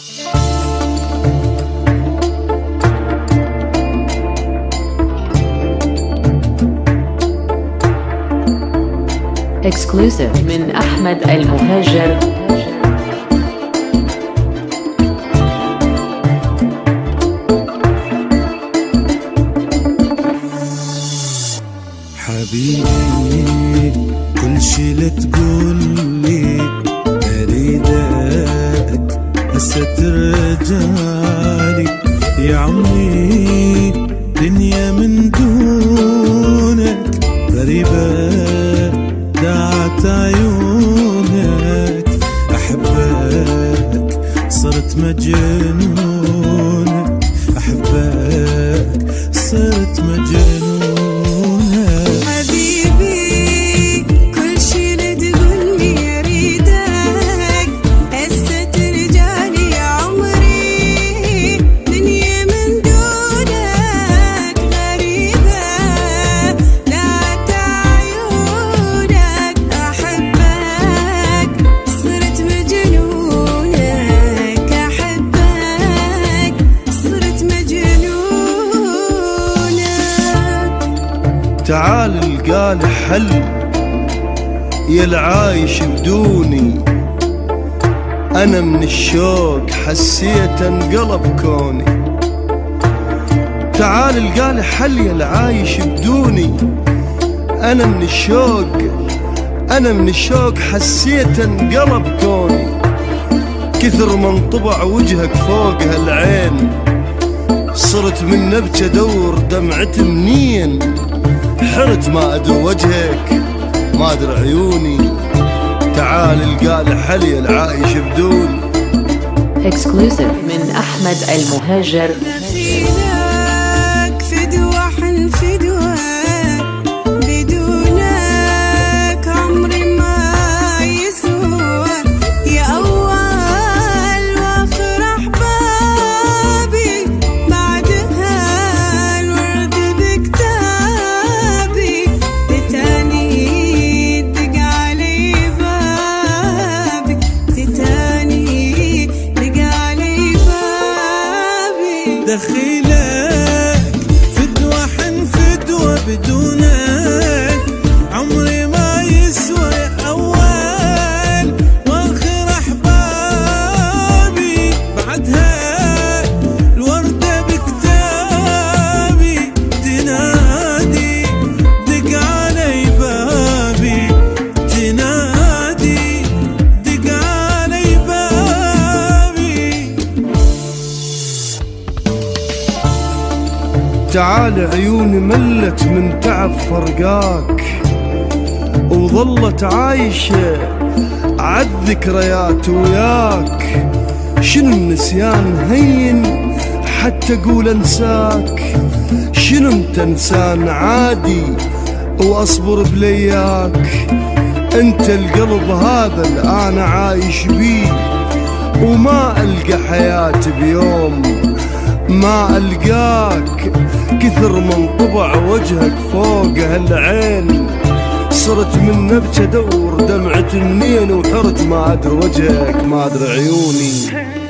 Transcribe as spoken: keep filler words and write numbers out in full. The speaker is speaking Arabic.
Exclusive من أحمد المهاجر. حبيبي كل شي لا تقولي أريدك هسه ترجعلي يا عمي، دنيا من دونك غريبة دعت عيونك، أحبك صرت مجنونك، أحبك صرت مجنونك. تعال القالي حل يا العايش بدوني، أنا من الشوق حسيت انقلب كوني. تعال القالي حل يا العايش بدوني، أنا من الشوق أنا من الشوق حسيت انقلب كوني. كثر من طبع وجهك فوق هالعين، صرت من نبكي أدور دمعتي منين، حرت ما أدري وجهك ما أدري عيوني. تعال القالي حلي العايش بدون. Exclusive من أحمد المهاجر. دخيلك فدوة حن فدوة، بدونك عمري ما يسوى، يا أول وآخر أحبابي، بعدها الورد بكتابي، تتاني دق علي بابي، تتاني دق علي بابي. دخيلك فدوة حن فدوة، بدونك عمري ما يسوى، يا أول وآخر أحبابي، بعدها الوردة بكتابي، تنادي دق علي بابي، تنادي دق علي بابي. تعال عيوني ملت من تعب فرقاك، وظلت عايشة عالذكريات وياك. شنو النسيان هين حتى اقول انساك، شنو انت انسان عادي واصبر بلياك. انت القلب هذا اللي انا عايش بيه، وما القى حياتي بيوم ما القاك. كثر من طبع وجهك فوق هالعين، صرت من نبكي ادور دمعة منين، وحرت ما ادري وجهك ما ادري عيوني.